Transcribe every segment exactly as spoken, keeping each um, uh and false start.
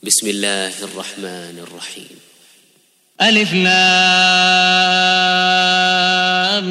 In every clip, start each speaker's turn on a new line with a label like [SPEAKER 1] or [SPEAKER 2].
[SPEAKER 1] بسم الله الرحمن الرحيم.
[SPEAKER 2] ألف لام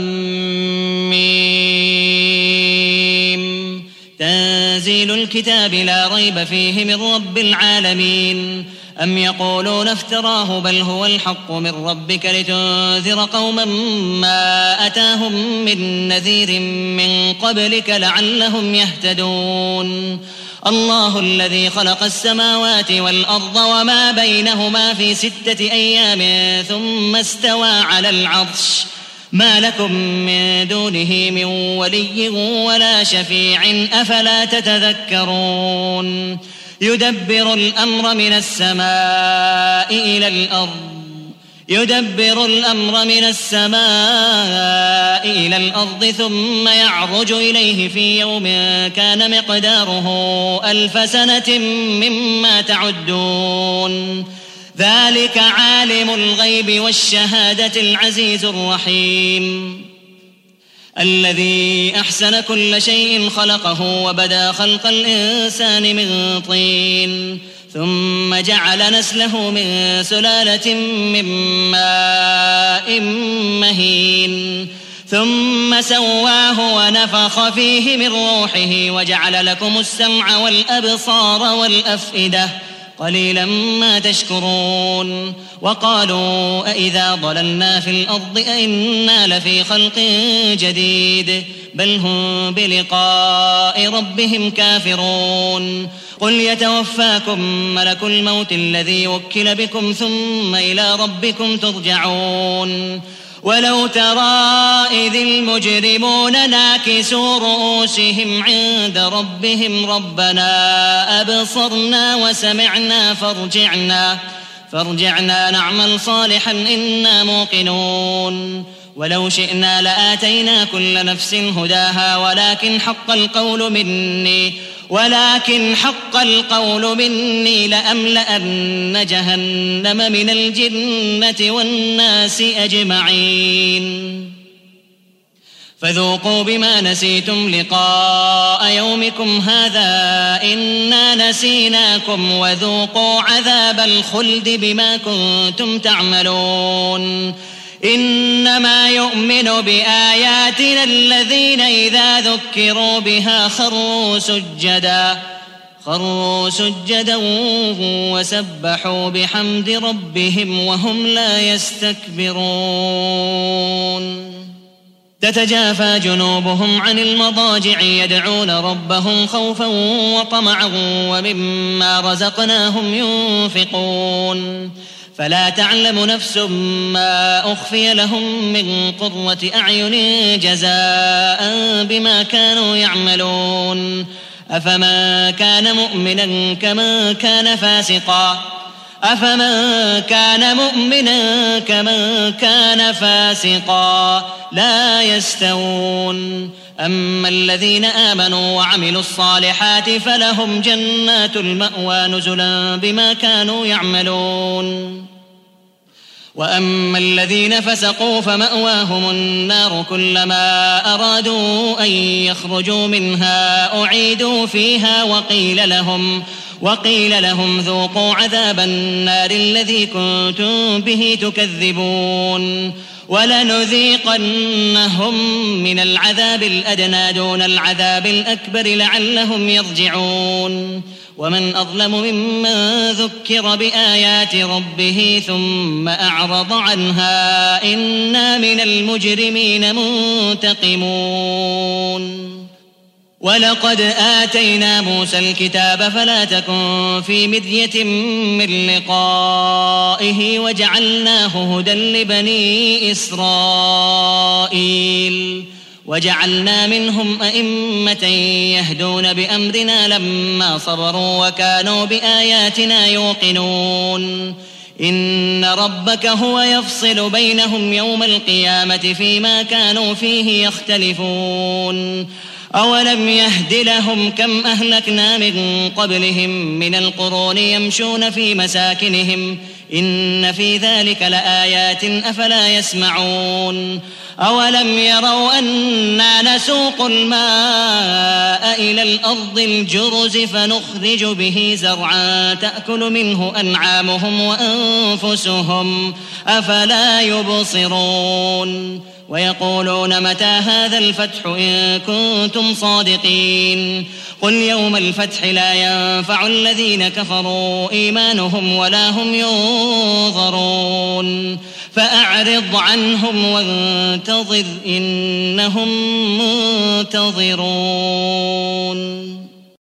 [SPEAKER 2] ميم. تنزيل الكتاب لا ريب فيه من رب العالمين. أم يقولون افتراه بل هو الحق من ربك لتنذر قوما ما أتاهم من نذير من قبلك لعلهم يهتدون. الله الذي خلق السماوات والأرض وما بينهما في ستة أيام ثم استوى على العرش ما لكم من دونه من ولي ولا شفيع أفلا تتذكرون. يدبر الأمر من السماء إلى الأرض يدبر الأمر من السماء إلى الأرض ثم يعرج إليه في يوم كان مقداره ألف سنة مما تعدون. ذلك عالم الغيب والشهادة العزيز الرحيم. الذي أحسن كل شيء خلقه وبدأ خلق الإنسان من طين ثم جعل نسله من سلالة من ماء مهين ثم سواه ونفخ فيه من روحه وجعل لكم السمع والأبصار والأفئدة قليلا ما تشكرون. وقالوا أإذا ضللنا في الأرض أإنا لفي خلق جديد بل هم بلقاء ربهم كافرون. قل يتوفاكم ملك الموت الذي وكل بكم ثم إلى ربكم ترجعون. ولو ترى إذ المجرمون ناكسوا رؤوسهم عند ربهم ربنا أبصرنا وسمعنا فارجعنا فارجعنا نعمل صالحا إنا موقنون. ولو شئنا لآتينا كل نفس هداها ولكن حق القول مني ولكن حق القول مني لأملأن جهنم من الجنة والناس أجمعين. فذوقوا بما نسيتم لقاء يومكم هذا إنا نسيناكم وذوقوا عذاب الخلد بما كنتم تعملون. إنما يؤمن بآياتنا الذين إذا ذكروا بها خروا سجدا خروا سجدا وسبحوا بحمد ربهم وهم لا يستكبرون. تتجافى جنوبهم عن المضاجع يدعون ربهم خوفا وطمعا ومما رزقناهم ينفقون. فلا تعلم نفس ما أخفي لهم من قرة أعين جزاء بما كانوا يعملون. أفمن كان مؤمنا كمن كان فاسقا أفمن كان مؤمنا كمن كان فاسقا لا يستوون. أما الذين آمنوا وعملوا الصالحات فلهم جنات المأوى نزلا بما كانوا يعملون. وأما الذين فسقوا فمأواهم النار كلما أرادوا أن يخرجوا منها أعيدوا فيها وقيل لهم وقيل لهم ذوقوا عذاب النار الذي كنتم به تكذبون. ولنذيقنهم من العذاب الأدنى دون العذاب الأكبر لعلهم يرجعون. ومن أظلم ممن ذكر بآيات ربه ثم أعرض عنها إنا من المجرمين منتقمون. ولقد آتينا موسى الكتاب فلا تكن في مرية من لقائه وجعلناه هدى لبني إسرائيل وجعلنا منهم أئمة يهدون بأمرنا لما صبروا وكانوا بآياتنا يوقنون. إن ربك هو يفصل بينهم يوم القيامة فيما كانوا فيه يختلفون. أولم يهد لهم كم أهلكنا من قبلهم من القرون يمشون في مساكنهم إن في ذلك لآيات أفلا يسمعون أولم يروا أنا نسوق الماء إلى الأرض الجرز فنخرج به زرعا تأكل منه أنعامهم وأنفسهم أفلا يبصرون ويقولون متى هذا الفتح إن كنتم صادقين قل يوم الفتح لا ينفع الذين كفروا إيمانهم ولا هم ينظرون فأعرض عنهم وانتظر إنهم منتظرون.